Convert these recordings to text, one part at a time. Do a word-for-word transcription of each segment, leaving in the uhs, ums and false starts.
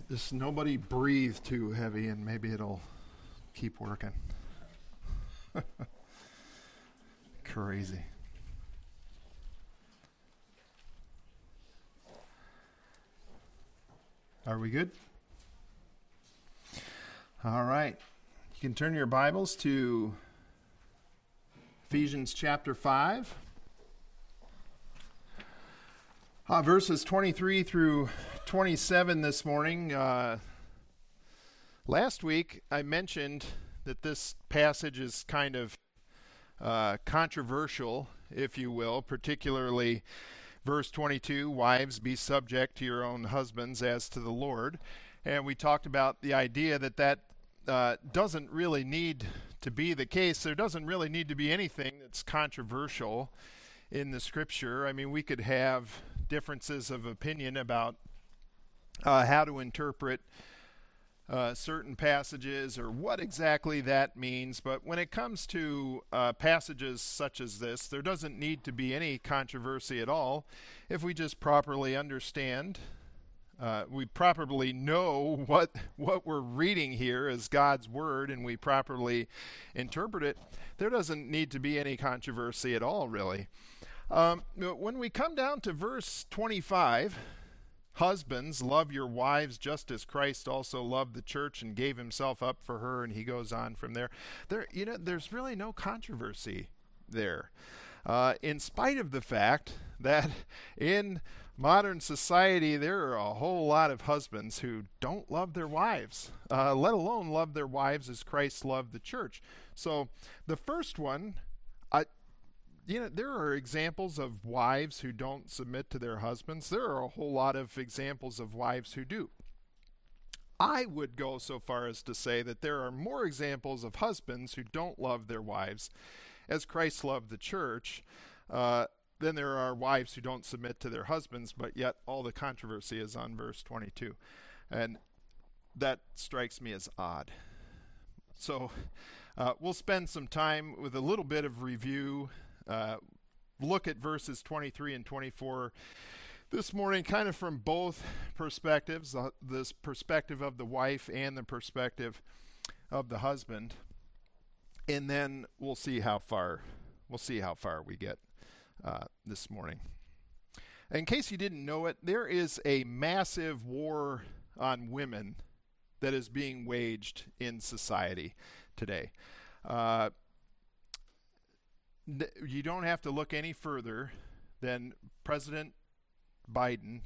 Just nobody breathe too heavy and maybe it'll keep working. Crazy. Are we good? All right. You can turn your Bibles to Ephesians chapter five. Uh, verses twenty-three through twenty-seven this morning. Uh, last week I mentioned that this passage is kind of uh, controversial, if you will, particularly verse twenty-two, wives, be subject to your own husbands as to the Lord. And we talked about the idea that that uh, doesn't really need to be the case. There doesn't really need to be anything that's controversial in the Scripture. I mean, we could have differences of opinion about uh, how to interpret uh, certain passages or what exactly that means, but when it comes to uh, passages such as this, there doesn't need to be any controversy at all if we just properly understand, uh, we properly know what what we're reading here as God's Word, and we properly interpret it. There doesn't need to be any controversy at all, really. Um, when we come down to verse twenty-five, husbands, love your wives just as Christ also loved the church and gave himself up for her, and he goes on from there. There, you know, there's really no controversy there. Uh, in spite of the fact that in modern society there are a whole lot of husbands who don't love their wives, uh, let alone love their wives as Christ loved the church. So the first one, I You know, there are examples of wives who don't submit to their husbands. There are a whole lot of examples of wives who do. I would go so far as to say that there are more examples of husbands who don't love their wives as Christ loved the church uh, than there are wives who don't submit to their husbands, but yet all the controversy is on verse twenty-two. And that strikes me as odd. So uh, we'll spend some time with a little bit of review. Uh, look at verses twenty-three and twenty-four this morning, kind of from both perspectives, uh, this perspective of the wife and the perspective of the husband, and then we'll see how far we'll see how far we get uh, this morning. In case you didn't know it, there is a massive war on women that is being waged in society today. Uh, You don't have to look any further than President Biden.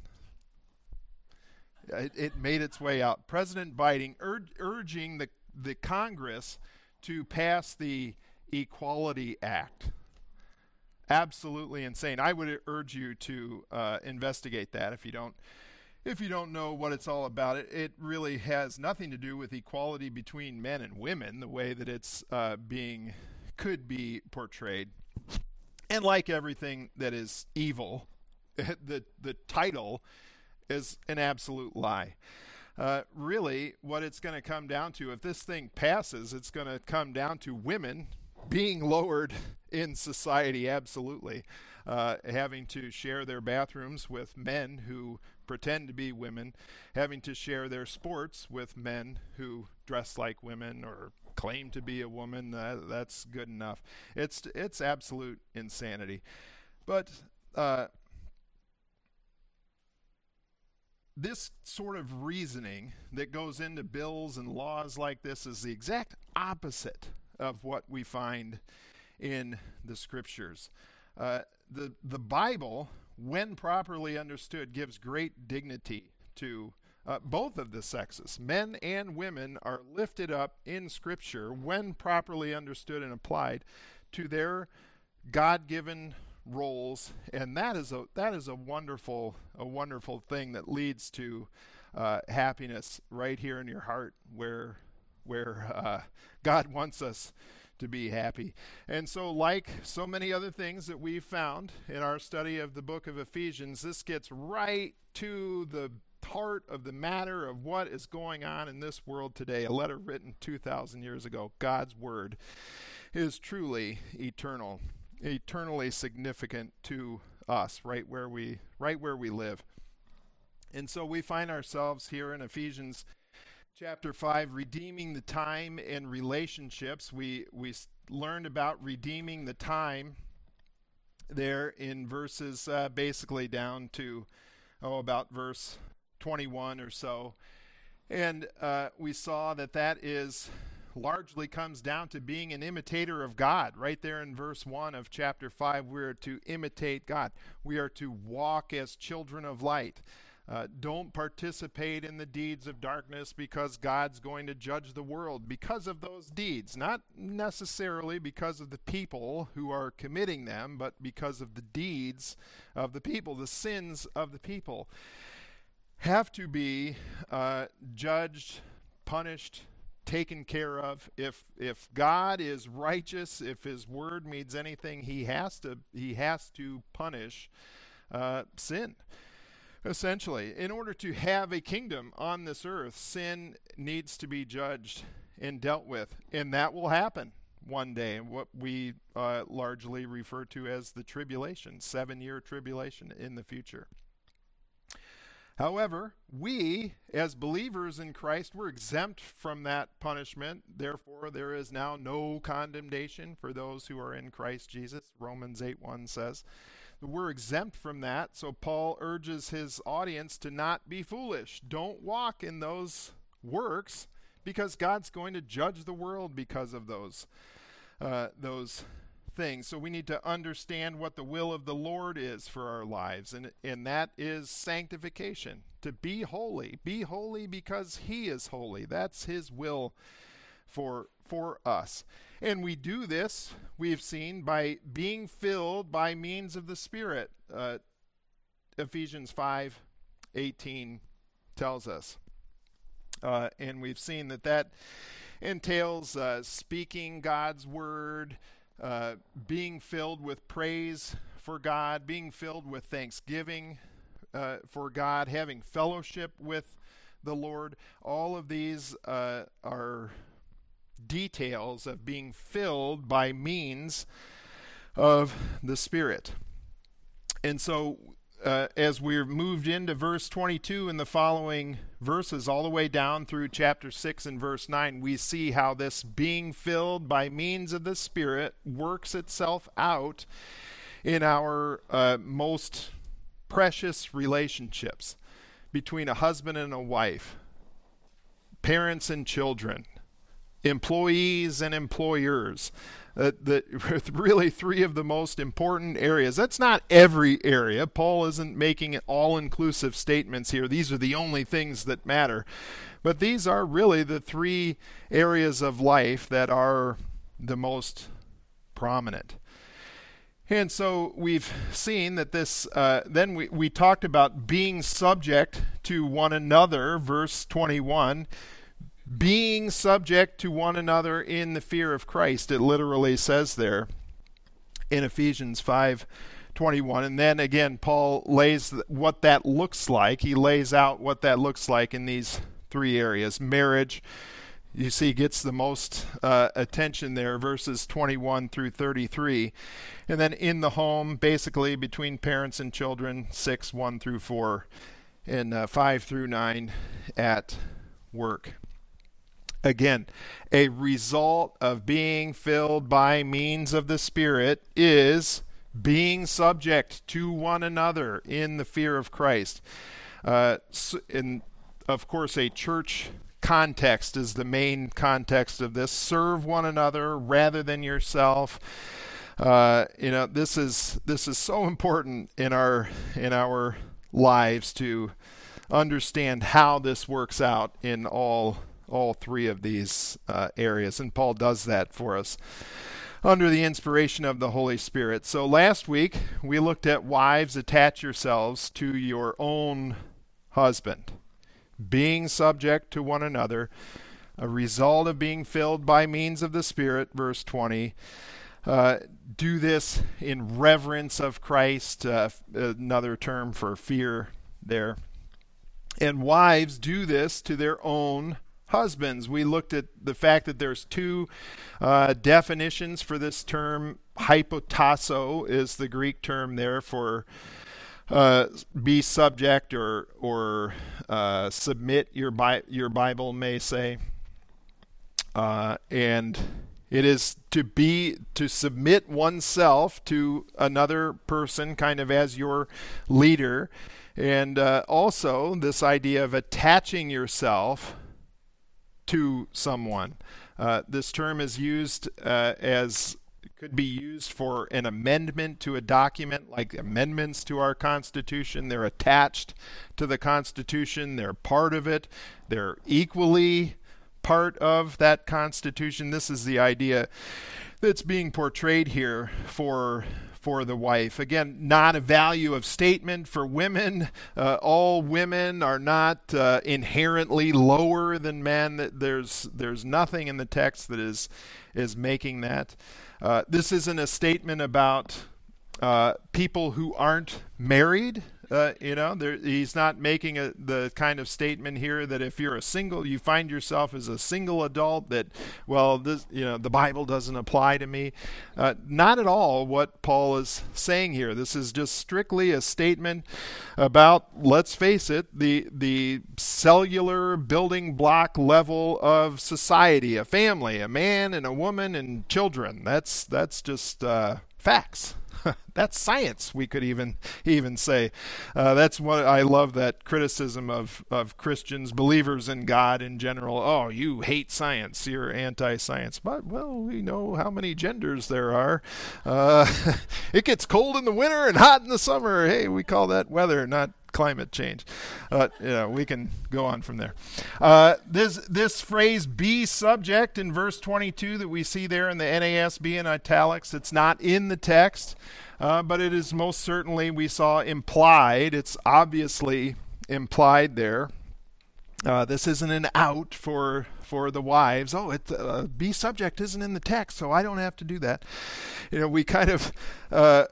It, it made its way out. President Biden ur- urging the, the Congress to pass the Equality Act. Absolutely insane. I would urge you to uh, investigate that if you don't if you don't know what it's all about. It, it really has nothing to do with equality between men and women, the way that it's uh, being could be portrayed. And like everything that is evil, the the title is an absolute lie. Uh, really, what it's going to come down to, if this thing passes, it's going to come down to women being lowered in society, absolutely. Uh, having to share their bathrooms with men who pretend to be women, having to share their sports with men who dress like women or claim to be a woman. Uh, that's good enough. It's it's absolute insanity. But uh, this sort of reasoning that goes into bills and laws like this is the exact opposite of what we find in the Scriptures. Uh, the the Bible, when properly understood, gives great dignity to Uh, both of the sexes. Men and women are lifted up in Scripture, when properly understood and applied, to their God-given roles, and that is a that is a wonderful a wonderful thing that leads to uh, happiness right here in your heart, where where uh, God wants us to be happy. And so, like so many other things that we've found in our study of the book of Ephesians, this gets right to the heart of the matter of what is going on in this world today. A letter written two thousand years ago. God's Word is truly eternal, eternally significant to us right where we right where we live. And so we find ourselves here in Ephesians chapter five, redeeming the time and relationships. We, we learned about redeeming the time there in verses uh, basically down to, oh, about verse twenty-one or so. And uh, we saw that that is largely comes down to being an imitator of God. Right there in verse one of chapter five, we are to imitate God. We are to walk as children of light. Uh, don't participate in the deeds of darkness, because God's going to judge the world because of those deeds. Not necessarily because of the people who are committing them, but because of the deeds of the people. The sins of the people have to be uh, judged, punished, taken care of. If if God is righteous, if His word means anything, He has to He has to punish uh, sin. Essentially, in order to have a kingdom on this earth, sin needs to be judged and dealt with, and that will happen one day, what we uh, largely refer to as the tribulation, seven-year tribulation in the future. However, we, as believers in Christ, we're exempt from that punishment. Therefore, there is now no condemnation for those who are in Christ Jesus, Romans eight one says. We're exempt from that, so Paul urges his audience to not be foolish. Don't walk in those works, because God's going to judge the world because of those uh, those things. So we need to understand what the will of the Lord is for our lives, and, and that is sanctification, to be holy. Be holy because He is holy. That's His will for for us. And we do this, we've seen, by being filled by means of the Spirit. Uh, Ephesians five eighteen tells us. Uh, and we've seen that that entails uh, speaking God's word, uh, being filled with praise for God, being filled with thanksgiving uh, for God, having fellowship with the Lord. All of these uh, are details of being filled by means of the Spirit. And so uh, as we're moved into verse twenty-two and the following verses all the way down through chapter six and verse nine, we see how this being filled by means of the Spirit works itself out in our uh, most precious relationships between a husband and a wife, parents and children, employees and employers. Uh, the really three of the most important areas. That's not every area. Paul isn't making all-inclusive statements here. These are the only things that matter. But these are really the three areas of life that are the most prominent. And so we've seen that this, uh, then we, we talked about being subject to one another, verse twenty-one. Being subject to one another in the fear of Christ, it literally says there in Ephesians five twenty-one. And then again, Paul lays what that looks like. He lays out what that looks like in these three areas. Marriage, you see, gets the most uh, attention there, verses twenty-one through thirty-three. And then in the home, basically between parents and children, six, one through four, and uh, five through nine at work. Again, a result of being filled by means of the Spirit is being subject to one another in the fear of Christ. Uh, in, of course, a church context is the main context of this. Serve one another rather than yourself. Uh, you know, this is this is so important in our in our lives to understand how this works out in all. all three of these uh, areas, and Paul does that for us under the inspiration of the Holy Spirit. So last week we looked at wives, attach yourselves to your own husband, being subject to one another, a result of being filled by means of the Spirit, verse twenty. Uh, do this in reverence of Christ, uh, another term for fear there. And wives, do this to their own husbands. We looked at the fact that there's two uh, definitions for this term. Hypotasso is the Greek term there for uh, be subject or or uh, submit, your Bi- your Bible may say. Uh, and it is to be, to submit oneself to another person kind of as your leader. And uh, also this idea of attaching yourself to someone. Uh, this term is used uh, as, could be used for an amendment to a document, like amendments to our Constitution. They're attached to the Constitution. They're part of it. They're equally part of that Constitution. This is the idea that's being portrayed here for for the wife. Again, not a value of statement for women. Uh, all women are not uh, inherently lower than men. There's there's nothing in the text that is is making that. Uh, this isn't a statement about uh, people who aren't married. Uh, you know, there, he's not making a, the kind of statement here that if you're a single, you find yourself as a single adult, that, well, this, you know, the Bible doesn't apply to me. Uh, not at all what Paul is saying here. This is just strictly a statement about, let's face it, the the cellular building block level of society, a family, a man and a woman and children. That's that's just uh, facts. That's science, we could even even say. Uh, that's what I love, that criticism of, of Christians, believers in God in general. Oh, you hate science, you're anti-science. But, well, we know how many genders there are. Uh, it gets cold in the winter and hot in the summer. Hey, we call that weather, not climate change. Uh, you know, we can go on from there. Uh, this this phrase "be subject" in verse twenty-two that we see there in the N A S B in italics, it's not in the text, uh, but it is most certainly, we saw, implied. It's obviously implied there. Uh, this isn't an out for for the wives. Oh, it uh, "be subject" isn't in the text, so I don't have to do that. You know, we kind of, uh,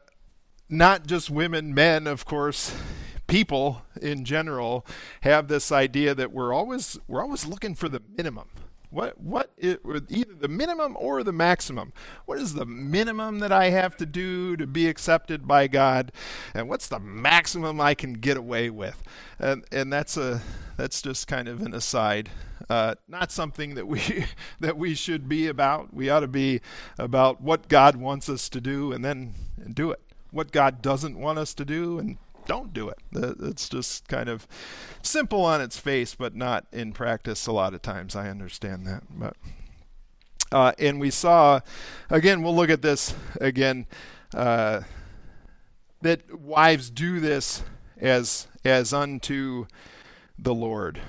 not just women, men, of course, people in general have this idea that we're always we're always looking for the minimum. What what it, either the minimum or the maximum. What is the minimum that I have to do to be accepted by God, and what's the maximum I can get away with? And and that's a that's just kind of an aside. Uh, not something that we that we should be about. We ought to be about what God wants us to do, and then and do it. What God doesn't want us to do, and don't do it. It's just kind of simple on its face, but not in practice a lot of times. I understand that. But uh, and we saw, again, we'll look at this again, uh, that wives do this as as unto the Lord.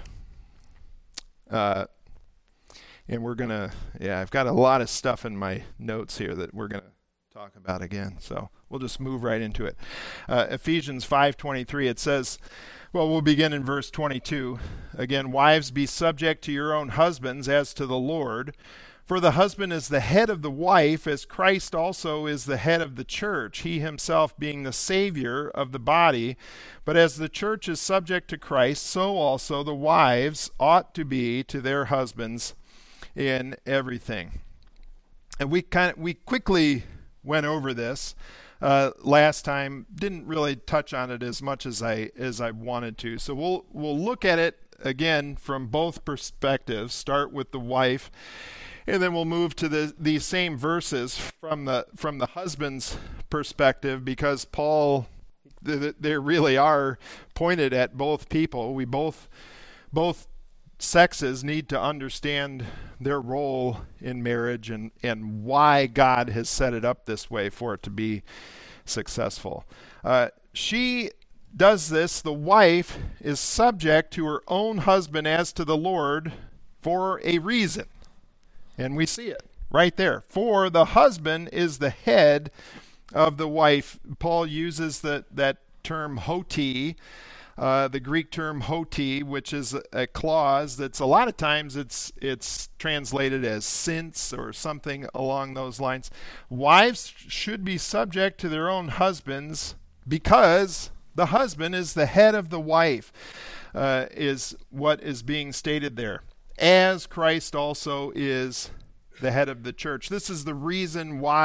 Uh, and we're going to, yeah, I've got a lot of stuff in my notes here that we're going to talk about again, so we'll just move right into it. Uh, Ephesians five twenty-three, it says, well, we'll begin in verse twenty-two. Again, wives, be subject to your own husbands as to the Lord. For the husband is the head of the wife, as Christ also is the head of the church, he himself being the Savior of the body. But as the church is subject to Christ, so also the wives ought to be to their husbands in everything. And we kind of we quickly went over this uh, last time. Didn't really touch on it as much as I as I wanted to. So we'll we'll look at it again from both perspectives. Start with the wife, and then we'll move to the these same verses from the from the husband's perspective, because Paul, th- they really are pointed at both people. We both both sexes need to understand their role in marriage and, and why God has set it up this way for it to be successful. Uh, she does this, the wife is subject to her own husband as to the Lord for a reason. And we see it right there. For the husband is the head of the wife. Paul uses the, that term hoti, Uh, the Greek term hoti, which is a, a clause that's a lot of times it's it's translated as since or something along those lines. Wives should be subject to their own husbands because the husband is the head of the wife, uh, is what is being stated there. As Christ also is the head of the church. This is the reason why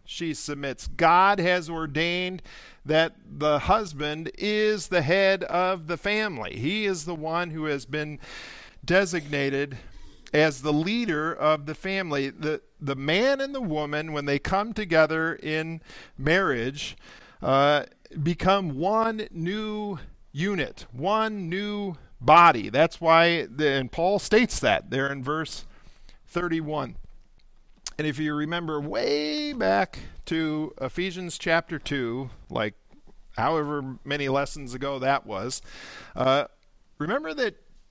she submits. God has ordained that the husband is the head of the family. He is the one who has been designated as the leader of the family. The, the man and the woman, when they come together in marriage, uh, become one new unit, one new body. That's why, the, and Paul states that there in verse thirty-one. And if you remember way back to Ephesians chapter two, like however many lessons ago that was, uh, remember that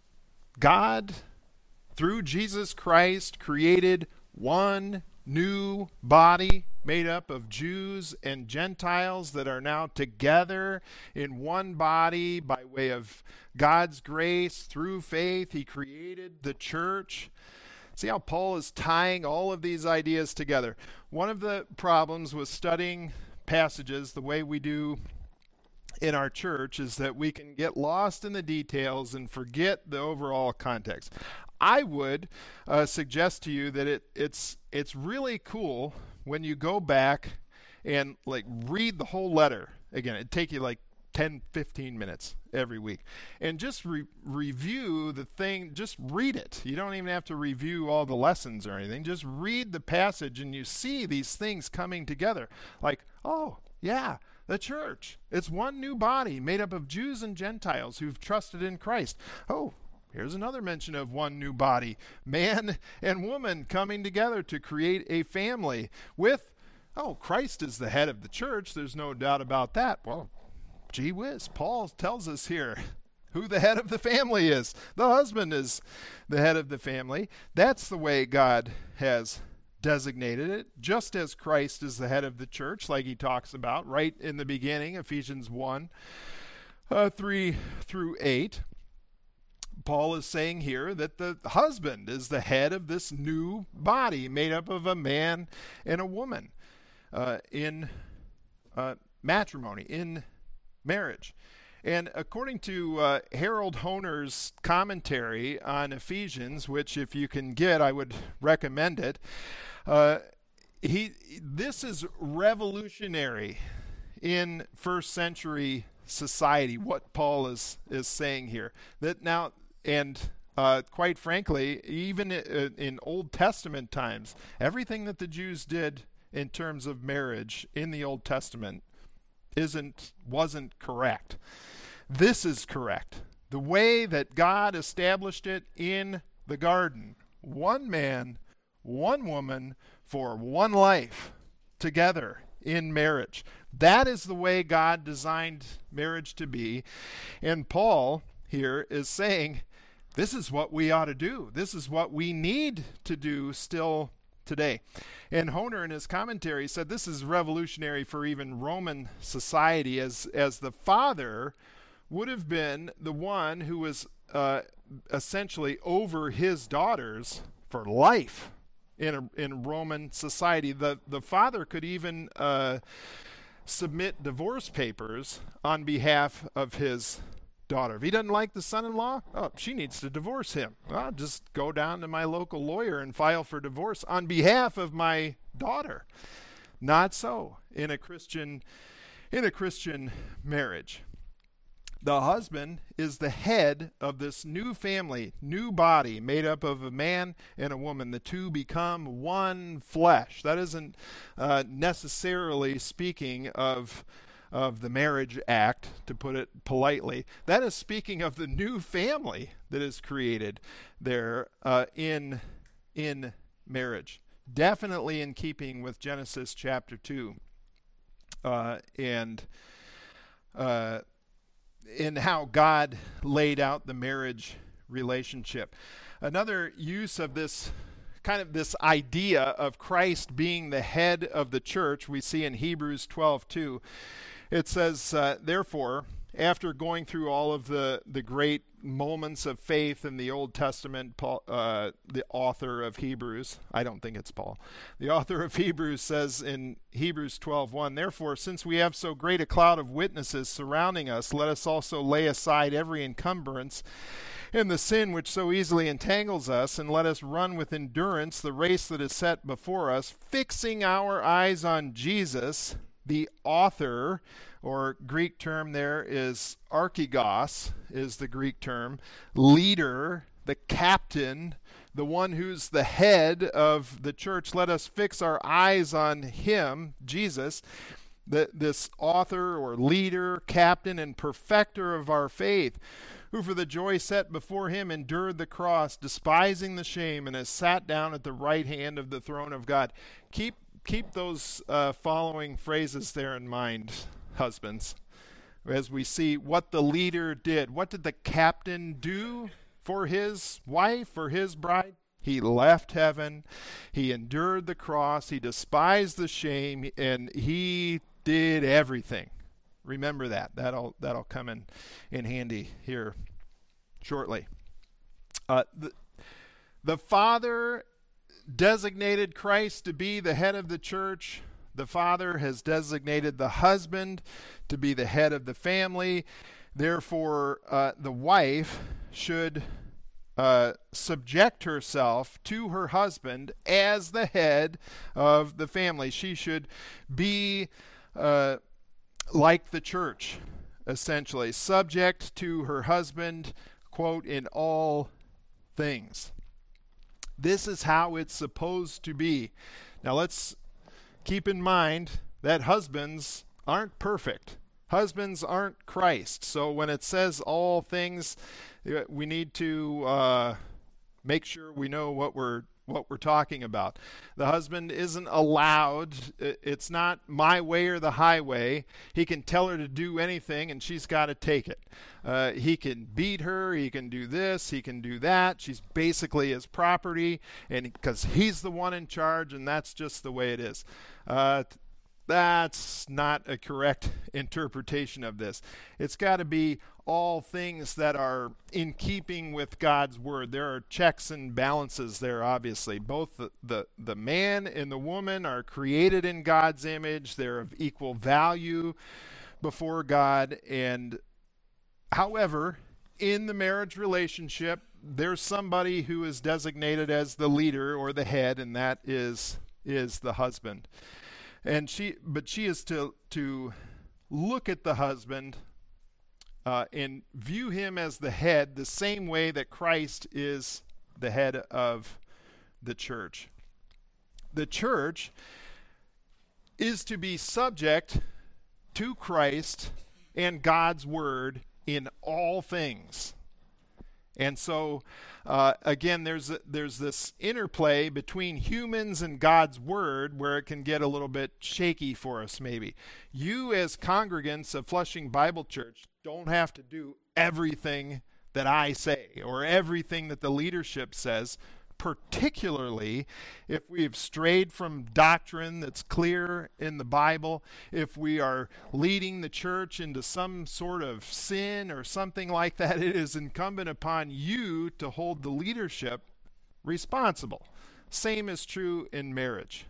God, through Jesus Christ, created one new body made up of Jews and Gentiles that are now together in one body by way of God's grace through faith. He created the church. See how Paul is tying all of these ideas together. One of the problems with studying passages the way we do in our church is that we can get lost in the details and forget the overall context. I would uh, suggest to you that it, it's it's really cool when you go back and like read the whole letter again. It'd take you like ten, fifteen minutes every week. And just re- review the thing, just read it. You don't even have to review all the lessons or anything. Just read the passage and you see these things coming together. Like, oh, yeah, the church. It's one new body made up of Jews and Gentiles who've trusted in Christ. Oh, here's another mention of one new body. Man and woman coming together to create a family with, oh, Christ is the head of the church. There's no doubt about that. Well, gee whiz, Paul tells us here who the head of the family is. The husband is the head of the family. That's the way God has designated it, just as Christ is the head of the church, like he talks about right in the beginning, Ephesians one, uh, three through eight. Paul is saying here that the husband is the head of this new body made up of a man and a woman uh, in uh, matrimony, in marriage. And according to uh, Harold Honer's commentary on Ephesians, which if you can get, I would recommend it, uh, he this is revolutionary in first century society, what Paul is, is saying here. That now, and uh, quite frankly, even in, in Old Testament times, everything that the Jews did in terms of marriage in the Old Testament isn't wasn't correct. This is correct. The way that God established it in the garden. One man, one woman for one life together in marriage. That is the way God designed marriage to be. And Paul here is saying, this is what we ought to do. This is what we need to do still today. And Honer in his commentary said this is revolutionary for even Roman society, as as the father would have been the one who was uh, essentially over his daughters for life in a, in Roman society. The the father could even uh, submit divorce papers on behalf of his daughter. If he doesn't like the son-in-law, oh, she needs to divorce him. Well, I'll just go down to my local lawyer and file for divorce on behalf of my daughter. Not so in a Christian in a Christian marriage. The husband is the head of this new family, new body made up of a man and a woman. The two become one flesh. That isn't uh, necessarily speaking of of the marriage act, to put it politely. That is speaking of the new family that is created there uh, in in marriage. Definitely in keeping with Genesis chapter two uh, and uh, in how God laid out the marriage relationship. Another use of this kind of this idea of Christ being the head of the church we see in Hebrews twelve two. It says, uh, therefore, after going through all of the, the great moments of faith in the Old Testament, Paul, uh, the author of Hebrews, I don't think it's Paul, the author of Hebrews says in Hebrews twelve one, therefore, since we have so great a cloud of witnesses surrounding us, let us also lay aside every encumbrance and the sin which so easily entangles us, and let us run with endurance the race that is set before us, fixing our eyes on Jesus, the author, or Greek term there is archegos, is the Greek term, leader, the captain, the one who's the head of the church. Let us fix our eyes on him, Jesus, the, this author or leader, captain, and perfecter of our faith, who for the joy set before him endured the cross, despising the shame, and has sat down at the right hand of the throne of God. Keep keep those uh, following phrases there in mind, husbands, as we see what the leader did. What did the captain do for his wife, for his bride? He left heaven, he endured the cross, he despised the shame, and he did everything. Remember that. That'll that'll come in, in handy here shortly. Uh, the, the Father designated Christ to be the head of the church. The Father has designated the husband to be the head of the family. Therefore, uh, the wife should uh, subject herself to her husband as the head of the family. She should be uh, like the church, essentially, subject to her husband, quote, in all things. This is how it's supposed to be. Now let's keep in mind that husbands aren't perfect. Husbands aren't Christ. So when it says all things, we need to uh, make sure we know what we're what we're talking about. The husband isn't allowed, it's not my way or the highway. He can tell her to do anything and she's got to take it. Uh, he can beat her, he can do this, he can do that. She's basically his property, and because he's the one in charge, and that's just the way it is. Uh, that's not a correct interpretation of this. It's got to be all things that are in keeping with God's word. There are checks and balances there, obviously. Both the, the, the man and the woman are created in God's image. They're of equal value before God. And however, in the marriage relationship, there's somebody who is designated as the leader or the head, and that is is the husband. And she, but she is to to look at the husband uh, and view him as the head, the same way that Christ is the head of the church. The church is to be subject to Christ and God's word in all things. And so, uh, again, there's a, there's this interplay between humans and God's word where it can get a little bit shaky for us, maybe. You, as congregants of Flushing Bible Church, don't have to do everything that I say or everything that the leadership says, particularly if we've strayed from doctrine that's clear in the Bible, if we are leading the church into some sort of sin or something like that. It is incumbent upon you to hold the leadership responsible. Same is true in marriage.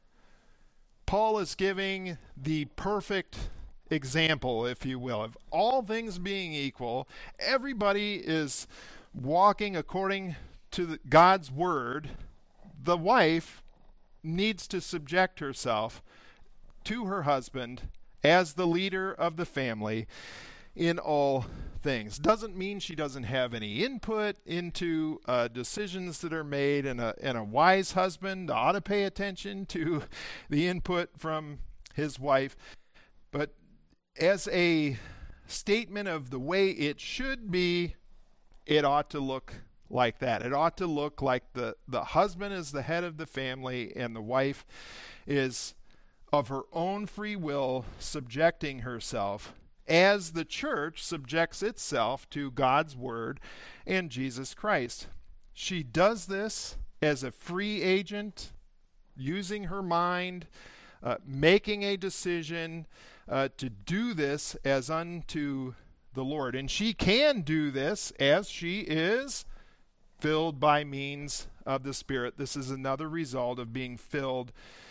Paul is giving the perfect example, if you will, of all things being equal. Everybody is walking according to the, God's word. The wife needs to subject herself to her husband as the leader of the family in all things. Doesn't mean she doesn't have any input into uh, decisions that are made, and a, and a wise husband ought to pay attention to the input from his wife. But as a statement of the way it should be, it ought to look like that. It ought to look like the, the husband is the head of the family and the wife is of her own free will subjecting herself as the church subjects itself to God's word and Jesus Christ. She does this as a free agent, using her mind, uh, making a decision uh, to do this as unto the Lord. And she can do this as she is filled by means of the Spirit. This is another result of being filled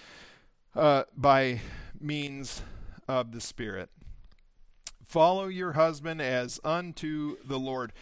uh, by means of the Spirit. Follow your husband as unto the Lord.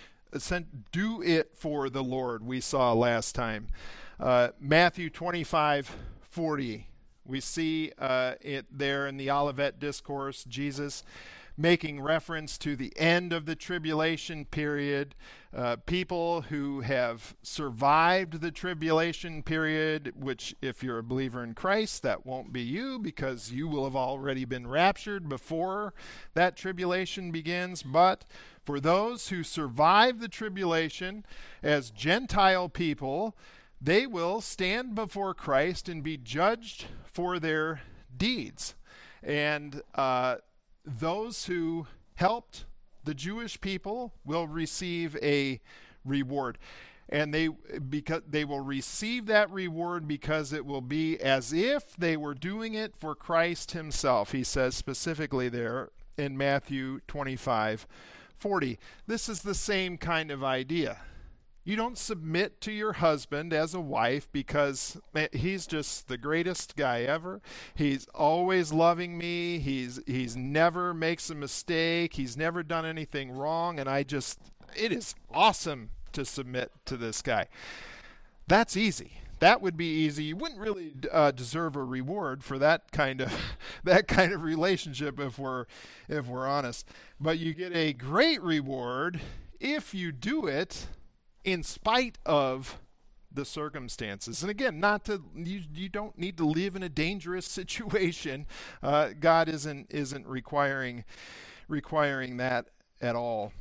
Do it for the Lord, we saw last time. Uh, Matthew twenty-five forty. We see uh, it there in the Olivet Discourse, Jesus making reference to the end of the tribulation period. Uh, people who have survived the tribulation period, which if you're a believer in Christ, that won't be you because you will have already been raptured before that tribulation begins. But for those who survive the tribulation as Gentile people, they will stand before Christ and be judged for their deeds. And uh, those who helped the Jewish people will receive a reward. And they because they will receive that reward because it will be as if they were doing it for Christ himself. He says specifically there in Matthew twenty-five forty. This is the same kind of idea. You don't submit to your husband as a wife because he's just the greatest guy ever. He's always loving me. He's he's never makes a mistake. He's never done anything wrong. And I just, it is awesome to submit to this guy. That's easy. That would be easy. You wouldn't really uh, deserve a reward for that kind of that kind of relationship if we're if we're honest. But you get a great reward if you do it in spite of the circumstances. And again, not to you, you don't need to live in a dangerous situation. Uh, God isn't isn't requiring requiring that at all.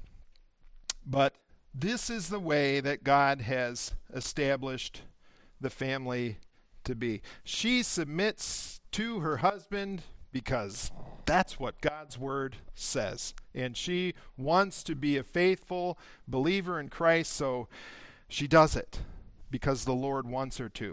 But this is the way that God has established the family to be. She submits to her husband because that's what God's word says. And she wants to be a faithful believer in Christ, so she does it because the Lord wants her to.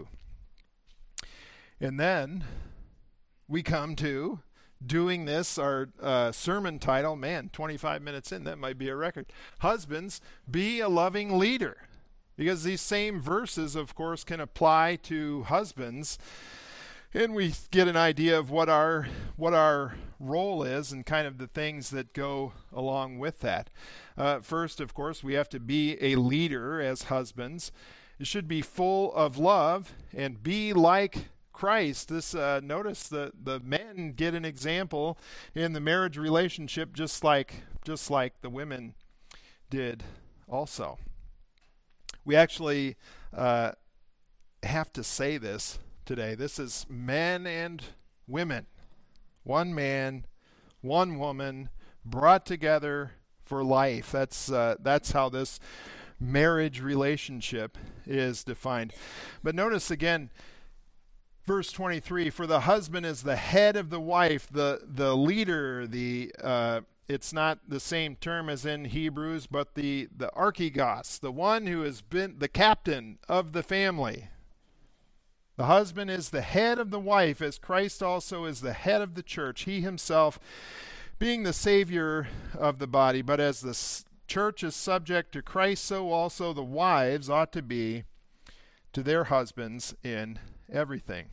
And then we come to doing this, our uh, sermon title, man, twenty-five minutes in, that might be a record. Husbands, be a loving leader. Because these same verses, of course, can apply to husbands. And we get an idea of what our what our role is and kind of the things that go along with that. Uh, first, of course, we have to be a leader as husbands. It should be full of love and be like Christ. This uh, notice the the men get an example in the marriage relationship, just like just like the women did also. We actually uh, have to say this today. This is men and women. One man, one woman, brought together for life. That's uh, that's how this marriage relationship is defined. But notice again, verse twenty-three, for the husband is the head of the wife, the, the leader, the uh, it's not the same term as in Hebrews, but the, the archigos, the one who has been the captain of the family. The husband is the head of the wife, as Christ also is the head of the church, he himself being the Savior of the body. But as the s- church is subject to Christ, so also the wives ought to be to their husbands in everything.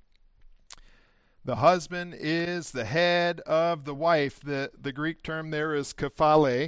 The husband is the head of the wife. The, the Greek term there is kephale,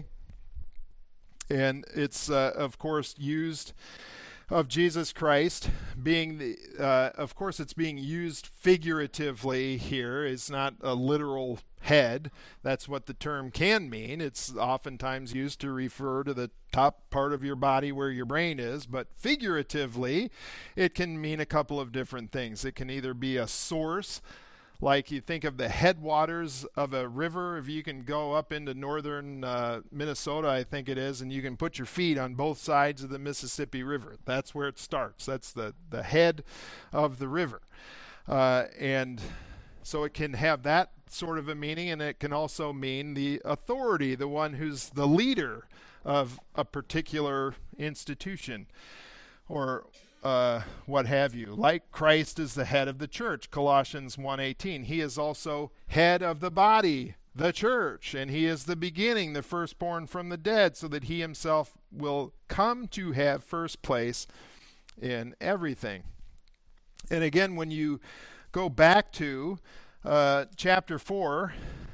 and it's, uh, of course, used of Jesus Christ being the, uh, of course, it's being used figuratively here. It's not a literal head. That's what the term can mean. It's oftentimes used to refer to the top part of your body where your brain is, but figuratively, it can mean a couple of different things. It can either be a source, like you think of the headwaters of a river. If you can go up into northern uh, Minnesota, I think it is, and you can put your feet on both sides of the Mississippi River. That's where it starts. That's the, the head of the river. Uh, and so it can have that sort of a meaning, and it can also mean the authority, the one who's the leader of a particular institution or Uh, what have you. Like Christ is the head of the church, Colossians one eighteen. He is also head of the body, the church, and he is the beginning, the firstborn from the dead, so that he himself will come to have first place in everything. And again, when you go back to uh, chapter four,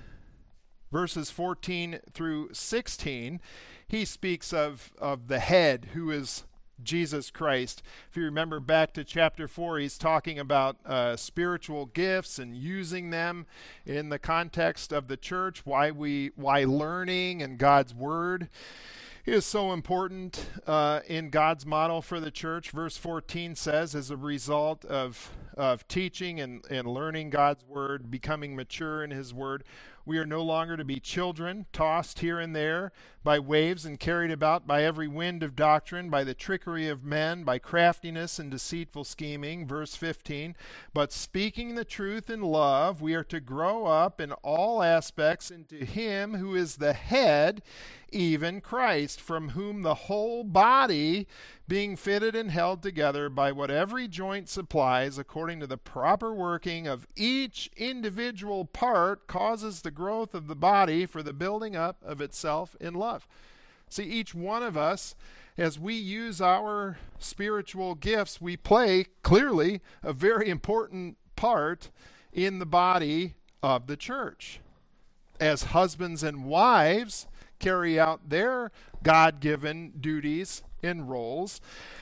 verses fourteen through sixteen, he speaks of, of the head, who is Jesus Christ. If you remember back to chapter four, he's talking about uh, spiritual gifts and using them in the context of the church, why we why learning and God's word is so important uh, in God's model for the church. Verse fourteen says, as a result of, of teaching and, and learning God's word, becoming mature in his word, we are no longer to be children, tossed here and there by waves and carried about by every wind of doctrine, by the trickery of men, by craftiness and deceitful scheming. Verse fifteen, but speaking the truth in love, we are to grow up in all aspects into him who is the head, even Christ, from whom the whole body, being fitted and held together by what every joint supplies, according to the proper working of each individual part, causes the growth of the body for the building up of itself in love. See, each one of us, as we use our spiritual gifts, we play clearly a very important part in the body of the church. As husbands and wives carry out their God-given duties and roles,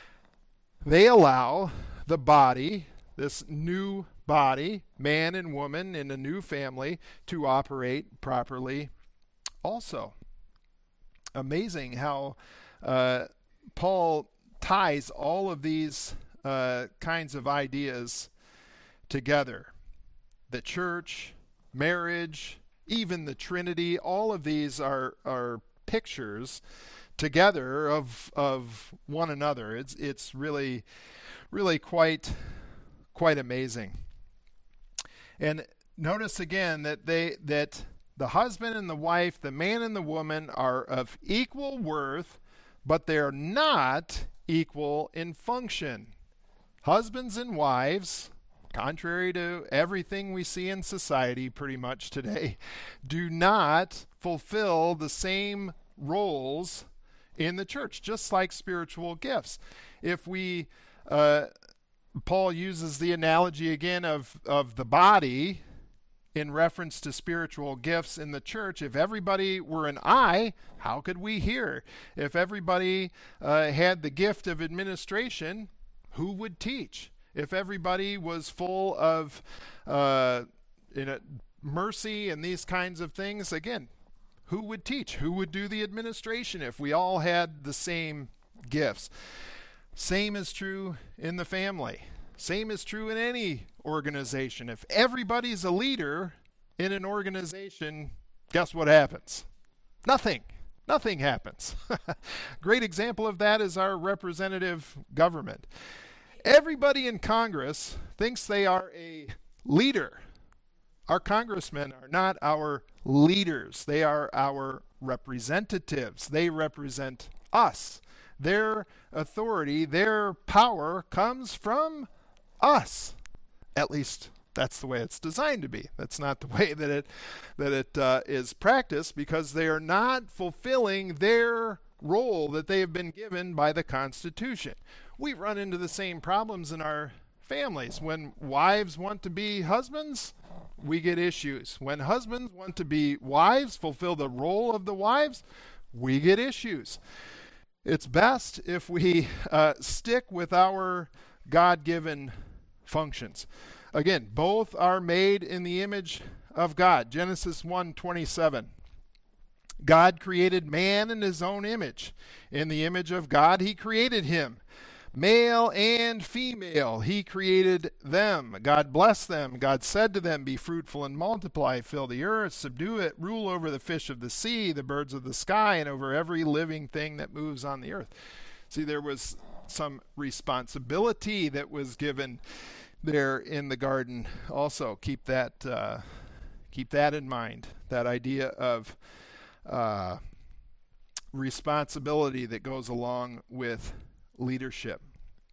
they allow the body, this new body, man and woman in a new family, to operate properly also. Amazing how uh, Paul ties all of these uh, kinds of ideas together. The church, marriage, even the Trinity, all of these are are pictures together of of one another. It's it's really really quite quite amazing. And notice again that they that the husband and the wife, the man and the woman, are of equal worth, but they're not equal in function. Husbands and wives, contrary to everything we see in society pretty much today, do not fulfill the same roles in the church, just like spiritual gifts. If we, uh, Paul uses the analogy again of, of the body in reference to spiritual gifts in the church. If everybody were an eye, how could we hear? If everybody uh, had the gift of administration, who would teach? If everybody was full of uh, you know, mercy and these kinds of things, again, who would teach? Who would do the administration if we all had the same gifts? Same is true in the family. Same is true in any organization. If everybody's a leader in an organization, guess what happens? Nothing. Nothing happens. Great example of that is our representative government. Everybody in Congress thinks they are a leader. Our congressmen are not our leaders. They are our representatives. They represent us. Their authority, their power comes from us. At least that's the way it's designed to be. That's not the way that it that it uh, is practiced, because they are not fulfilling their role that they have been given by the Constitution. We run into the same problems in our families. When wives want to be husbands, we get issues. When husbands want to be wives, fulfill the role of the wives, we get issues. It's best if we uh, stick with our God-given functions. Again, both are made in the image of God. Genesis one twenty-seven. God created man in his own image. In the image of God, he created him. Male and female, he created them. God blessed them. God said to them, be fruitful and multiply, fill the earth, subdue it, rule over the fish of the sea, the birds of the sky, and over every living thing that moves on the earth. See, there was some responsibility that was given there in the garden. Also, keep that uh, keep that in mind. That idea of uh, responsibility that goes along with leadership.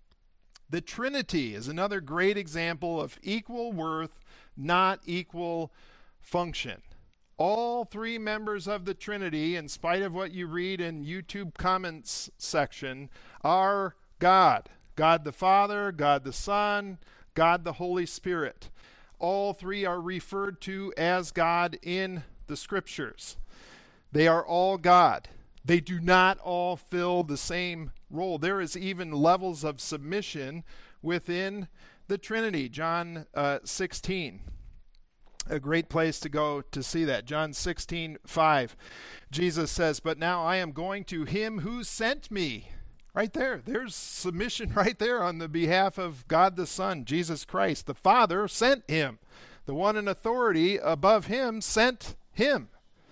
The Trinity is another great example of equal worth, not equal function. All three members of the Trinity, in spite of what you read in YouTube comments section, are God. God the Father, God the Son, God the Holy Spirit. All three are referred to as God in the Scriptures. They are all God. They do not all fill the same role. There is even levels of submission within the Trinity. John uh, sixteen. A great place to go to see that. John sixteen five. Jesus says, "But now I am going to him who sent me." Right there. There's submission right there on the behalf of God the Son, Jesus Christ. The Father sent him. The one in authority above him sent him.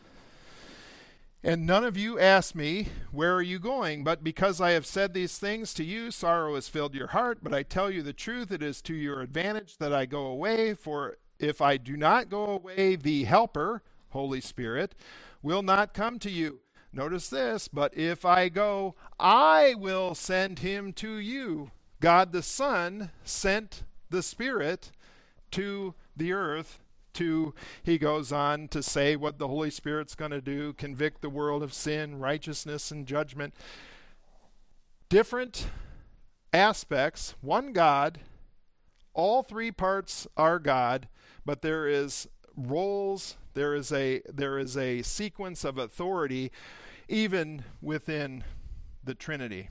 "And none of you asked me, 'Where are you going?' But because I have said these things to you, sorrow has filled your heart. But I tell you the truth, it is to your advantage that I go away. For if I do not go away, the Helper, Holy Spirit, will not come to you." Notice this, "But if I go, I will send him to you." God the Son sent the Spirit to the earth to, he goes on to say what the Holy Spirit's going to do, convict the world of sin, righteousness, and judgment. Different aspects, one God, all three parts are God, but there is roles, there is a there is a sequence of authority even within the Trinity.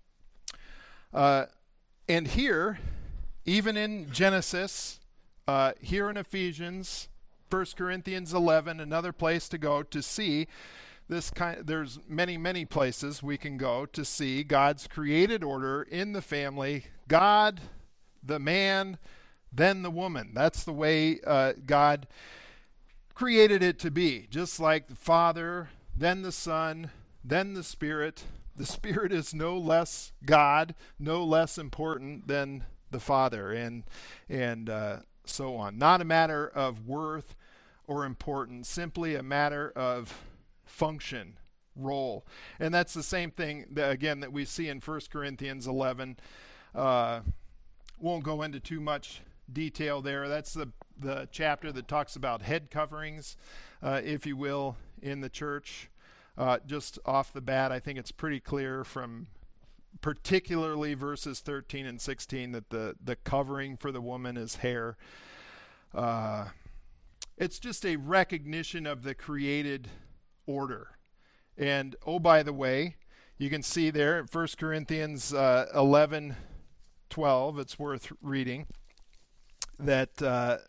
Uh, and here, even in Genesis, uh, here in Ephesians, First Corinthians eleven, another place to go to see this kind. There's many, many places we can go to see God's created order in the family. God, the man, then the woman. That's the way uh, God created it to be. Just like the Father, then the Son, then the Spirit. The Spirit is no less God, no less important than the Father, and and uh, so on. Not a matter of worth or importance, simply a matter of function, role. And that's the same thing, that, again, that we see in First Corinthians eleven. Uh, won't go into too much detail there. That's the, the chapter that talks about head coverings, uh, if you will, in the church. Uh, just off the bat, I think it's pretty clear from particularly verses thirteen and sixteen that the, the covering for the woman is hair. Uh, it's just a recognition of the created order. And, oh, by the way, you can see there in First Corinthians uh, eleven twelve, it's worth reading, that uh,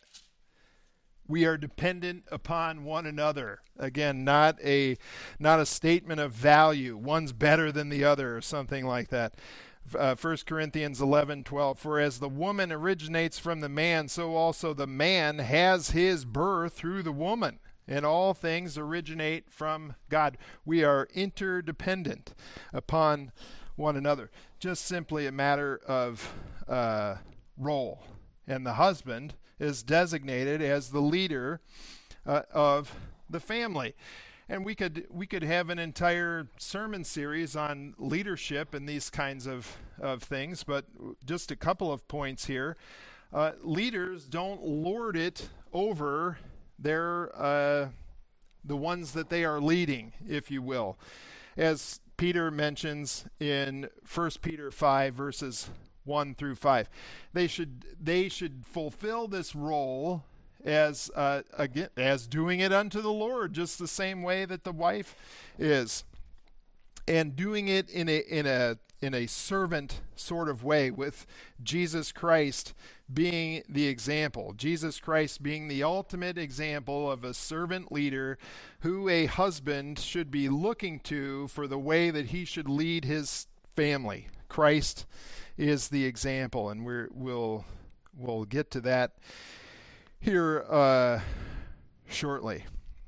we are dependent upon one another. Again, not a not a statement of value. One's better than the other or something like that. Uh, First Corinthians eleven twelve, "For as the woman originates from the man, so also the man has his birth through the woman. And all things originate from God." We are interdependent upon one another. Just simply a matter of uh, role. And the husband is designated as the leader uh, of the family. And we could we could have an entire sermon series on leadership and these kinds of, of things, but just a couple of points here. Uh, leaders don't lord it over their uh, the ones that they are leading, if you will. As Peter mentions in First Peter five, verses one through five. They should they should fulfill this role as uh, again as doing it unto the Lord, just the same way that the wife is, and doing it in a in a in a servant sort of way, with Jesus Christ being the example. Jesus Christ being the ultimate example of a servant leader who a husband should be looking to for the way that he should lead his family. Christ is the example, and we're, we'll we'll get to that here uh, shortly.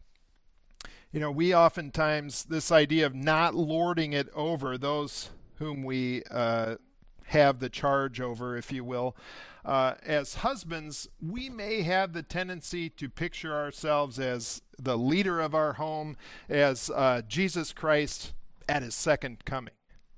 You know, we oftentimes, this idea of not lording it over those whom we uh, have the charge over, if you will, uh, as husbands, we may have the tendency to picture ourselves as the leader of our home, as uh, Jesus Christ at his second coming.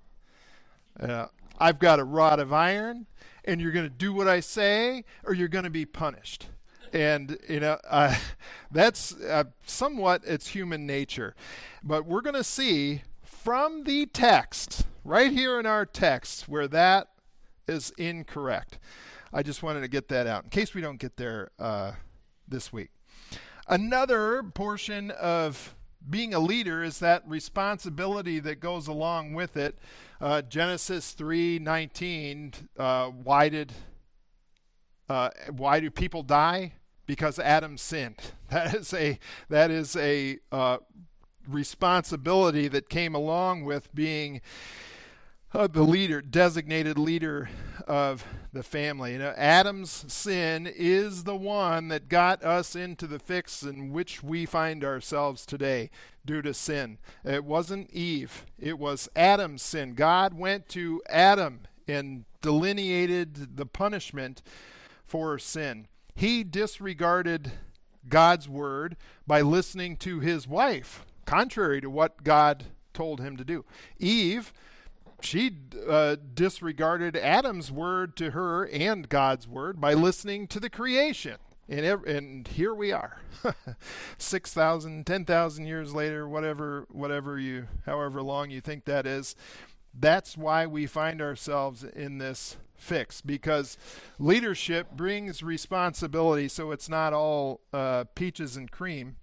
Uh, I've got a rod of iron, and you're going to do what I say, or you're going to be punished. And, you know, uh, that's uh, somewhat it's human nature. But we're going to see from the text, right here in our text, where that is incorrect. I just wanted to get that out in case we don't get there uh, this week. Another portion of being a leader is that responsibility that goes along with it. Uh, Genesis three nineteen, uh, why did uh, why do people die? Because Adam sinned. That is a that is a uh, responsibility that came along with being uh, the leader, designated leader of the family. You know, Adam's sin is the one that got us into the fix in which we find ourselves today due to sin. It wasn't Eve. It was Adam's sin. God went to Adam and delineated the punishment for sin. He disregarded God's word by listening to his wife, contrary to what God told him to do. Eve, she uh, disregarded Adam's word to her and God's word by listening to the creation. And, ev- and here we are, six thousand, ten thousand years later, whatever, whatever you, however long you think that is. That's why we find ourselves in this fix, because leadership brings responsibility, so it's not all uh, peaches and cream.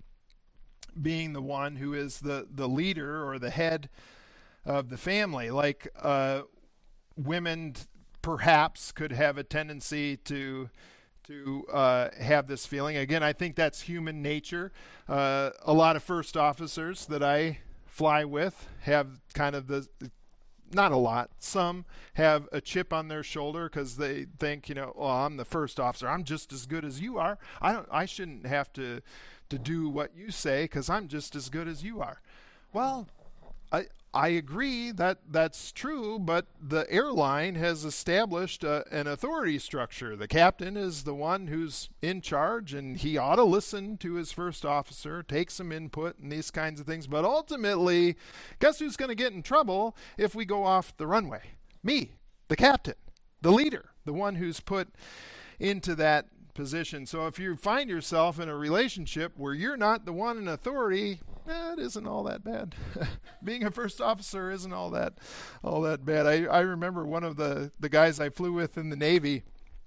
Being the one who is the, the leader or the head of the family. Like uh, women perhaps could have a tendency to to uh, have this feeling. Again, I think that's human nature. Uh, a lot of first officers that I fly with have kind of the, not a lot, some have a chip on their shoulder because they think, you know, oh, I'm the first officer. I'm just as good as you are. I don't. I shouldn't have to to do what you say because I'm just as good as you are. Well, I I agree that that's true, but the airline has established uh, an authority structure. The captain is the one who's in charge, and he ought to listen to his first officer, take some input and these kinds of things. But ultimately, guess who's going to get in trouble if we go off the runway? Me, the captain, the leader, the one who's put into that position. So if you find yourself in a relationship where you're not the one in authority, eh, it isn't all that bad. Being a first officer isn't all that all that bad. I, I remember one of the, the guys I flew with in the Navy,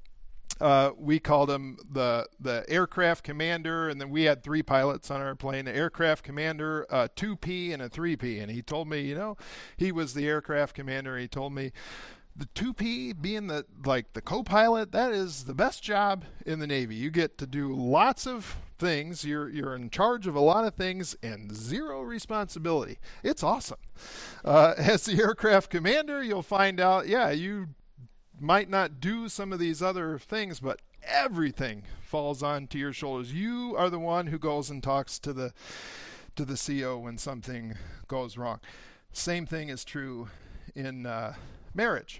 uh, we called him the the aircraft commander, and then we had three pilots on our plane, the aircraft commander, a two P and a three P. And he told me, you know, he was the aircraft commander. He told me, the two P being the like the co-pilot, that is the best job in the Navy. You get to do lots of things. You're you're in charge of a lot of things and zero responsibility. It's awesome. Uh, as the aircraft commander, you'll find out, yeah, you might not do some of these other things, but everything falls onto your shoulders. You are the one who goes and talks to the to the C O when something goes wrong. Same thing is true in uh, marriage.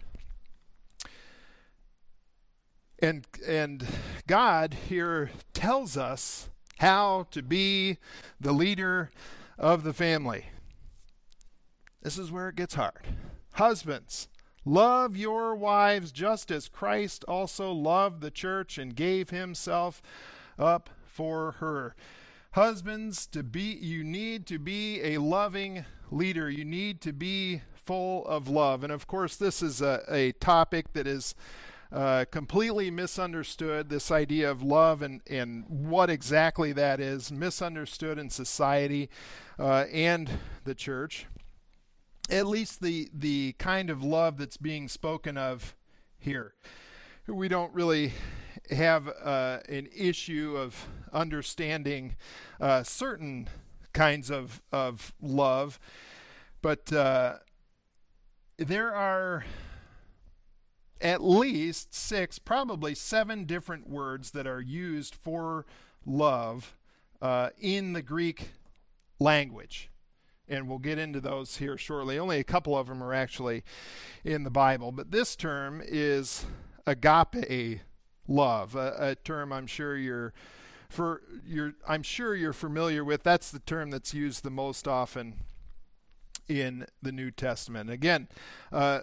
And and God here tells us how to be the leader of the family. This is where it gets hard. Husbands, love your wives just as Christ also loved the church and gave himself up for her. Husbands, to be you need to be a loving leader. You need to be full of love. And of course, this is a, a topic that is uh, completely misunderstood. This idea of love and, and what exactly that is, misunderstood in society uh, and the church. At least the the kind of love that's being spoken of here. We don't really have uh, an issue of understanding uh, certain kinds of, of love, but uh, there are at least six, probably seven different words that are used for love uh, in the Greek language. And we'll get into those here shortly. Only a couple of them are actually in the Bible. But this term is agape love, a, a term I'm sure you're for you're I'm sure you're familiar with. That's the term that's used the most often in the New Testament. Again, uh,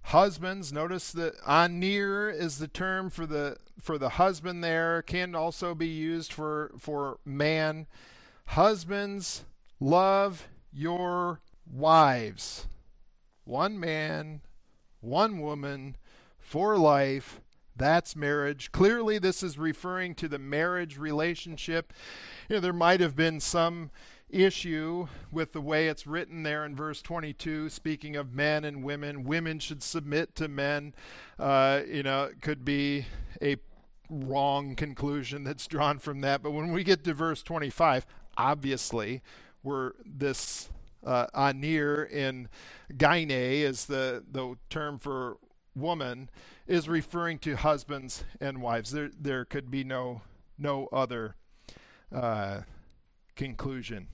Husbands, notice that anir is the term for the for the husband there, can also be used for for man. Husbands, love your wives. One man, one woman, for life. That's marriage. Clearly, this is referring to the marriage relationship. You know, there might have been some issue with the way it's written there in verse twenty-two, speaking of men and women. Women should submit to men. Uh, you know, it could be a wrong conclusion that's drawn from that. But when we get to verse twenty-five, obviously, we're this uh, anir in gyne is the, the term for woman, is referring to husbands and wives. There, there could be no, no other uh, conclusion.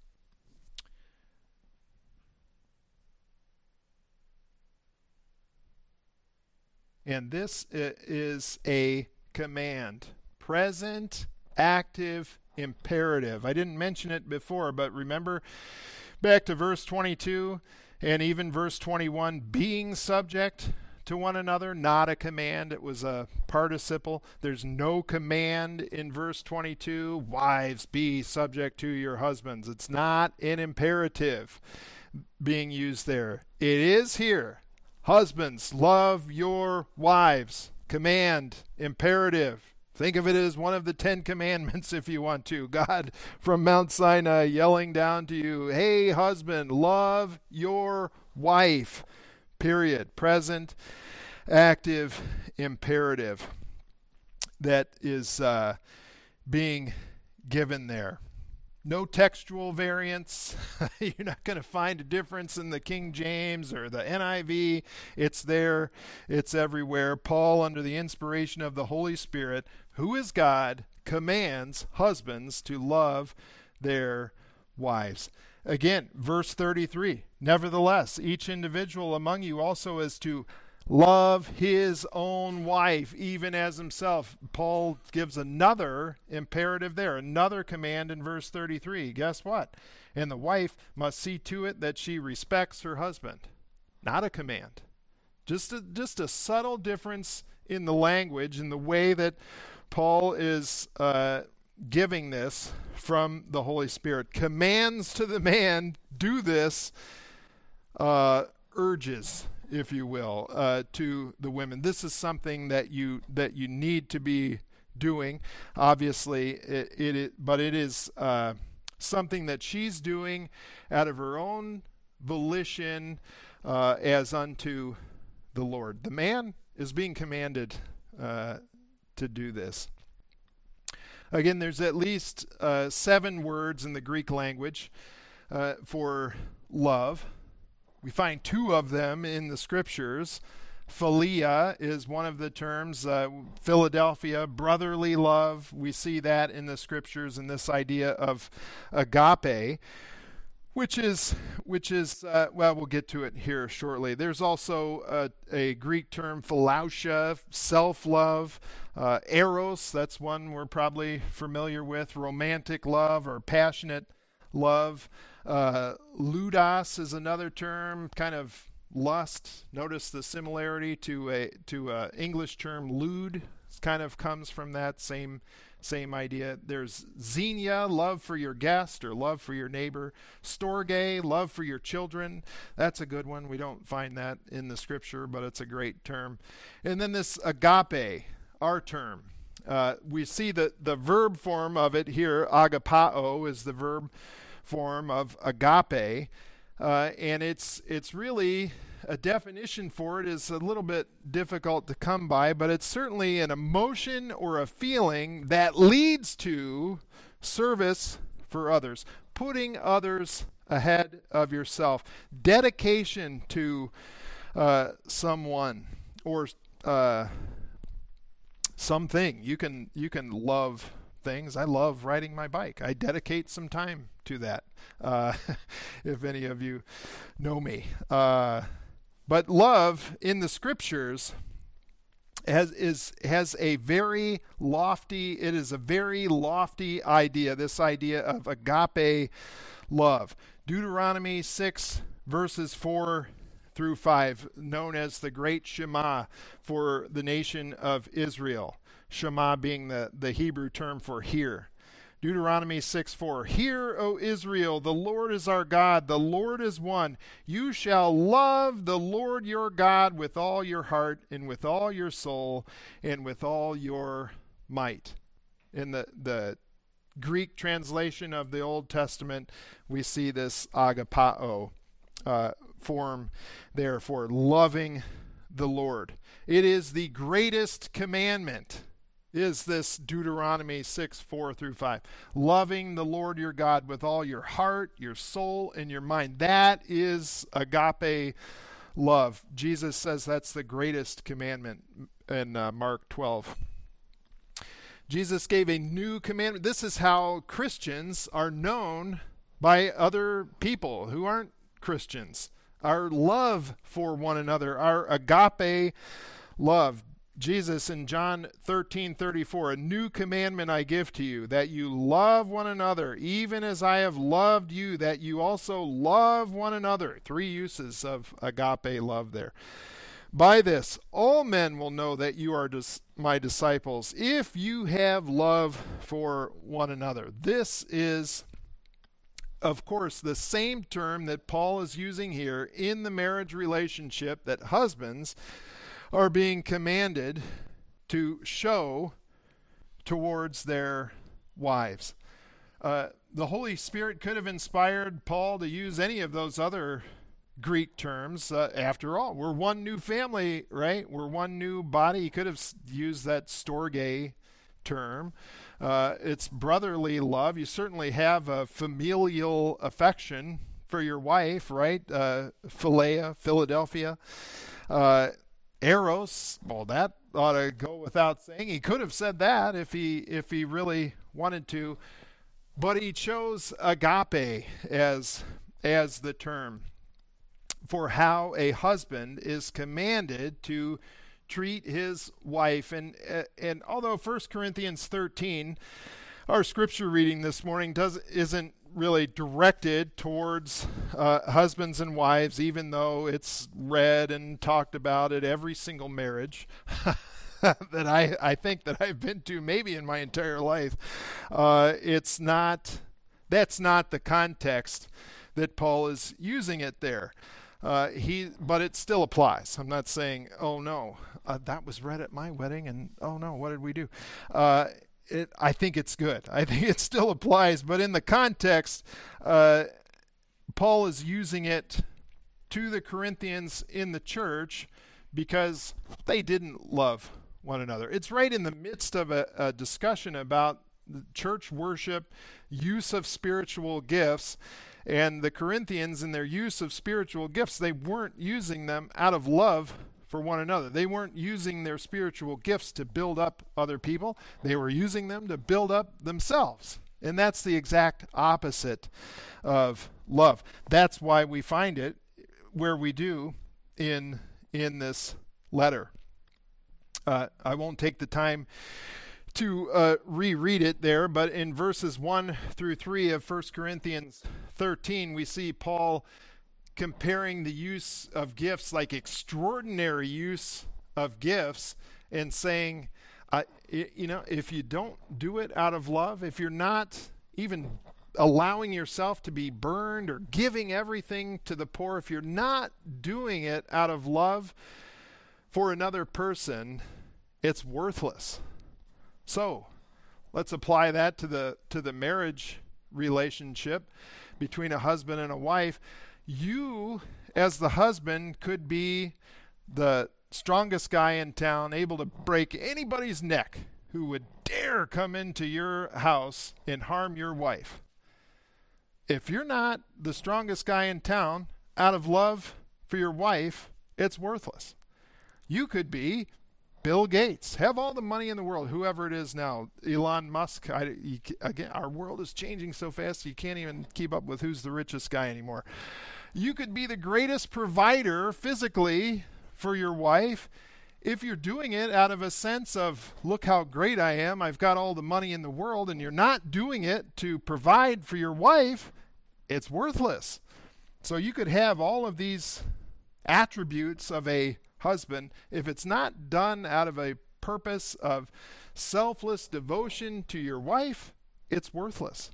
And this is a command. Present, active, imperative. I didn't mention it before, but remember back to verse twenty-two and even verse twenty-one, being subject to one another, not a command. It was a participle. There's no command in verse twenty-two. Wives, be subject to your husbands. It's not an imperative being used there. It is here. Husbands, love your wives. Command, imperative. Think of it as one of the Ten Commandments if you want to. God from Mount Sinai yelling down to you, hey, husband, love your wife. Period. Present, active, imperative. That is uh, being given there. No textual variants. You're not going to find a difference in the King James or the N I V. It's there. It's everywhere. Paul, under the inspiration of the Holy Spirit, who is God, commands husbands to love their wives. Again, verse thirty-three. Nevertheless, each individual among you also is to love his own wife, even as himself. Paul gives another imperative there, another command in verse thirty-three. Guess what? And the wife must see to it that she respects her husband. Not a command. Just a, just a subtle difference in the language, in the way that Paul is uh, giving this from the Holy Spirit. Commands to the man, do this, uh, urges, if you will, uh, to the women. This is something that you that you need to be doing. Obviously, it, it, it but it is uh, something that she's doing out of her own volition, uh, as unto the Lord. The man is being commanded uh, to do this. Again, there's at least uh, seven words in the Greek language uh, for love. We find two of them in the scriptures. Philia is one of the terms. Uh, Philadelphia, brotherly love. We see that in the scriptures, and this idea of agape, which is, which is uh, well, we'll get to it here shortly. There's also a, a Greek term, philautia, self-love. Uh, eros, that's one we're probably familiar with. Romantic love or passionate love. Uh, ludos is another term, kind of lust. Notice the similarity to a to a English term, lewd. It kind of comes from that same same idea. There's xenia, love for your guest or love for your neighbor. Storge, love for your children. That's a good one. We don't find that in the scripture, but it's a great term. And then this agape, our term. Uh, we see the, the verb form of it here. Agapao is the verb form of agape, uh, and it's it's really, a definition for it is a little bit difficult to come by, but it's certainly an emotion or a feeling that leads to service for others, putting others ahead of yourself, dedication to uh, someone or uh, something. You can you can love things. I love riding my bike. I dedicate some time to that, uh, if any of you know me. Uh, but love in the scriptures has is has a very lofty, it is a very lofty idea, this idea of agape love. Deuteronomy six verses four through five, known as the Great Shema for the nation of Israel. Shema being the, the Hebrew term for hear. Deuteronomy six four, Hear, O Israel, the Lord is our God, the Lord is one. You shall love the Lord your God with all your heart and with all your soul and with all your might. In the, the Greek translation of the Old Testament, we see this agapao uh, form there for loving the Lord. It is the greatest commandment. Is this Deuteronomy six four through five. Loving the Lord your God with all your heart, your soul, and your mind. That is agape love. Jesus says that's the greatest commandment in uh, Mark twelve. Jesus gave a new commandment. This is how Christians are known by other people who aren't Christians. Our love for one another, our agape love. Jesus in John thirteen thirty-four, a new commandment I give to you, that you love one another, even as I have loved you, that you also love one another. Three uses of agape love there. By this, all men will know that you are dis- my disciples, if you have love for one another. This is, of course, the same term that Paul is using here in the marriage relationship, that husbands are being commanded to show towards their wives. Uh, the Holy Spirit could have inspired Paul to use any of those other Greek terms. Uh, after all, we're one new family, right? We're one new body. He could have used that storge term. Uh, it's brotherly love. You certainly have a familial affection for your wife, right? Uh, Philea, Philadelphia. Uh, Eros, well, that ought to go without saying. He could have said that if he if he really wanted to, but he chose agape as as the term for how a husband is commanded to treat his wife. And and although First Corinthians thirteen, our scripture reading this morning, does isn't really directed towards uh, husbands and wives, even though it's read and talked about at every single marriage that I, I think that I've been to maybe in my entire life. Uh, it's not, that's not the context that Paul is using it there. Uh, he, but it still applies. I'm not saying, oh no, uh, that was read at my wedding and oh no, what did we do? Uh, It, I think it's good. I think it still applies, but in the context, uh, Paul is using it to the Corinthians in the church because they didn't love one another. It's right in the midst of a, a discussion about the church worship, use of spiritual gifts, and the Corinthians in their use of spiritual gifts, they weren't using them out of love for one another. They weren't using their spiritual gifts to build up other people. They were using them to build up themselves. And that's the exact opposite of love. That's why we find it where we do in in this letter. Uh, I won't take the time to uh, reread it there, but in verses one through three of First Corinthians thirteen, we see Paul comparing the use of gifts, like extraordinary use of gifts, and saying, uh, you know, if you don't do it out of love, if you're not even allowing yourself to be burned or giving everything to the poor, if you're not doing it out of love for another person, it's worthless. So let's apply that to the to the marriage relationship between a husband and a wife. You, as the husband, could be the strongest guy in town, able to break anybody's neck who would dare come into your house and harm your wife. If you're not the strongest guy in town, out of love for your wife, it's worthless. You could be Bill Gates, have all the money in the world, whoever it is now, Elon Musk. I, you, again, our world is changing so fast you can't even keep up with who's the richest guy anymore. You could be the greatest provider physically for your wife. If you're doing it out of a sense of, look how great I am, I've got all the money in the world, and you're not doing it to provide for your wife, it's worthless. So you could have all of these attributes of a husband, if it's not done out of a purpose of selfless devotion to your wife, it's worthless.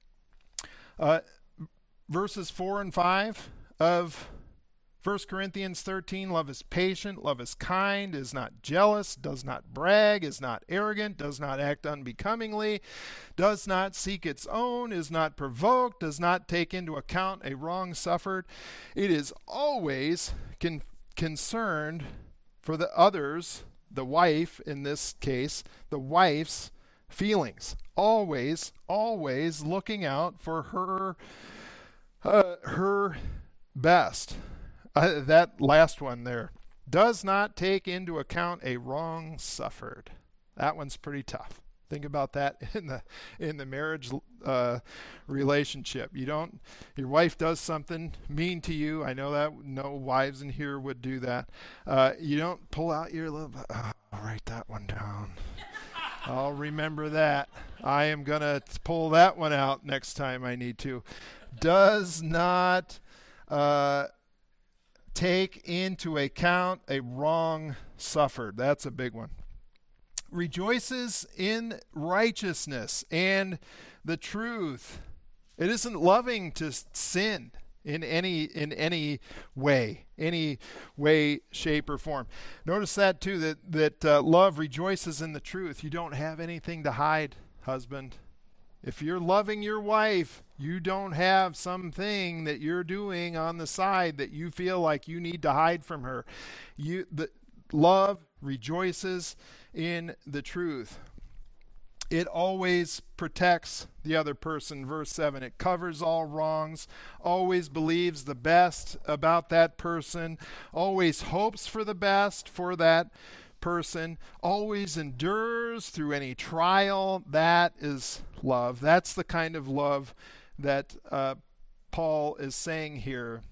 Uh, verses four and five of First Corinthians thirteen, love is patient, love is kind, is not jealous, does not brag, is not arrogant, does not act unbecomingly, does not seek its own, is not provoked, does not take into account a wrong suffered. It is always con- concerned for the others, the wife in this case, the wife's feelings. Always, always looking out for her, uh, her best. Uh, that last one there, does not take into account a wrong suffered. That one's pretty tough. Think about that in the in the marriage uh, relationship. You don't, your wife does something mean to you. I know that no wives in here would do that. Uh, you don't pull out your little, oh, I'll write that one down. I'll remember that. I am going to pull that one out next time I need to. Does not uh, take into account a wrong suffered. That's a big one. Rejoices in righteousness and the truth. It isn't loving to sin in any in any way, any way, shape, or form. Notice that too, that, that uh, love rejoices in the truth. You don't have anything to hide, husband. If you're loving your wife, you don't have something that you're doing on the side that you feel like you need to hide from her. You, the love rejoices in the truth. It always protects the other person. Verse seven, it covers all wrongs, always believes the best about that person, always hopes for the best for that person, always endures through any trial. That is love. That's the kind of love that uh, Paul is saying here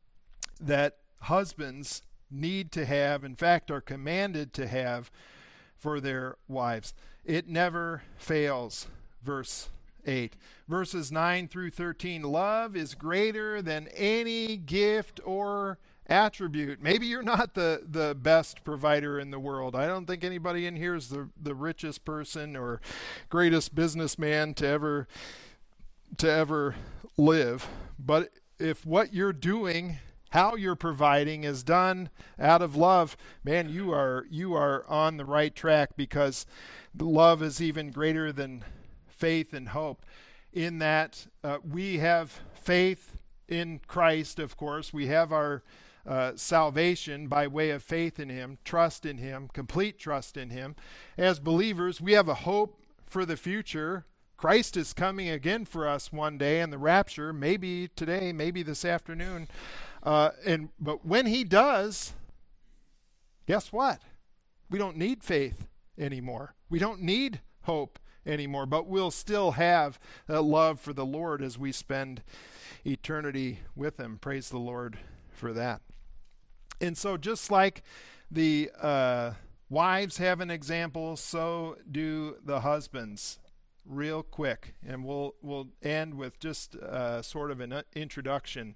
that husbands need to have, in fact, are commanded to have for their wives. It never fails. Verse eight. Verses nine through thirteen. Love is greater than any gift or attribute. Maybe you're not the, the best provider in the world. I don't think anybody in here is the, the richest person or greatest businessman to ever to ever live. But if what you're doing, how you're providing is done out of love, man, you are you are on the right track, because the love is even greater than faith and hope, in that uh, we have faith in Christ, of course. We have our uh, salvation by way of faith in Him, trust in Him, complete trust in Him. As believers, we have a hope for the future. Christ is coming again for us one day in the rapture, maybe today, maybe this afternoon. Uh, and but when He does, guess what? We don't need faith anymore. We don't need hope anymore, but we'll still have a love for the Lord as we spend eternity with Him. Praise the Lord for that. And so just like the uh, wives have an example, so do the husbands. Real quick, and we'll we'll end with just uh, sort of an introduction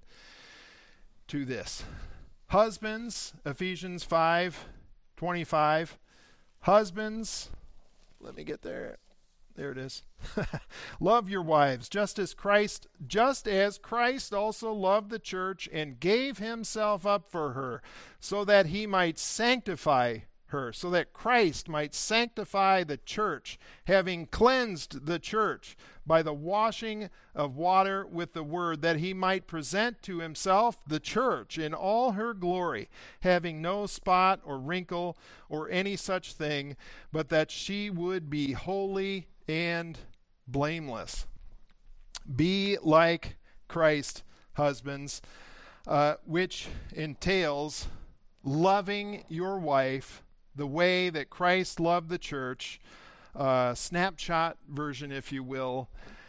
to this. Husbands, Ephesians five twenty-five. Husbands, let me get there. There it is. Love your wives, just as Christ, just as Christ also loved the church and gave Himself up for her, so that He might sanctify her, so that Christ might sanctify the church, having cleansed the church by the washing of water with the word, that He might present to Himself the church in all her glory, having no spot or wrinkle or any such thing, but that she would be holy and blameless. Be like Christ, husbands, uh, which entails loving your wife the way that Christ loved the church. Uh, snapshot version, if you will.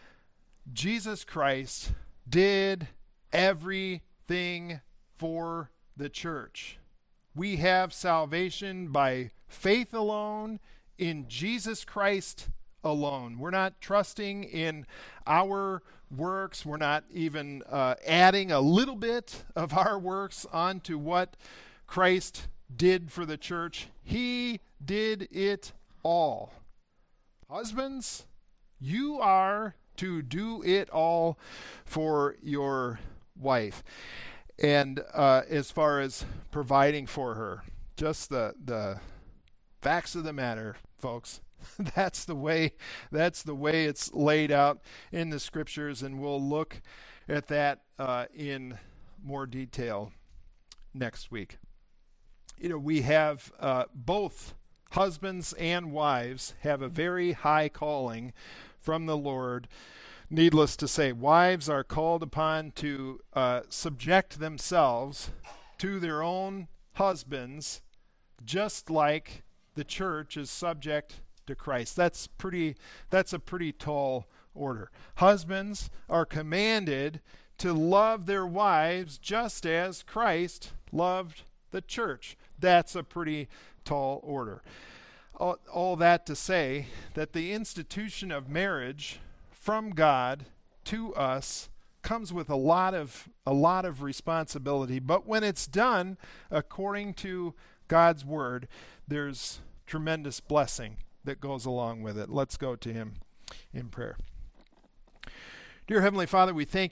Jesus Christ did everything for the church. We have salvation by faith alone, in Jesus Christ alone. We're not trusting in our works. We're not even uh, adding a little bit of our works onto what Christ did for the church. He did it all. Husbands, you are to do it all for your wife. And uh, as far as providing for her, just the the facts of the matter, folks. That's the way that's the way it's laid out in the scriptures, and we'll look at that uh, in more detail next week. You know, we have uh, both husbands and wives have a very high calling from the Lord. Needless to say, wives are called upon to uh, subject themselves to their own husbands, just like the church is subject to Christ. That's pretty that's a pretty tall order. Husbands are commanded to love their wives just as Christ loved the church. That's a pretty tall order. All, all that to say that the institution of marriage from God to us comes with a lot of a lot of responsibility, but when it's done according to God's word, there's tremendous blessing that goes along with it. Let's go to him in prayer. Dear Heavenly Father, we thank you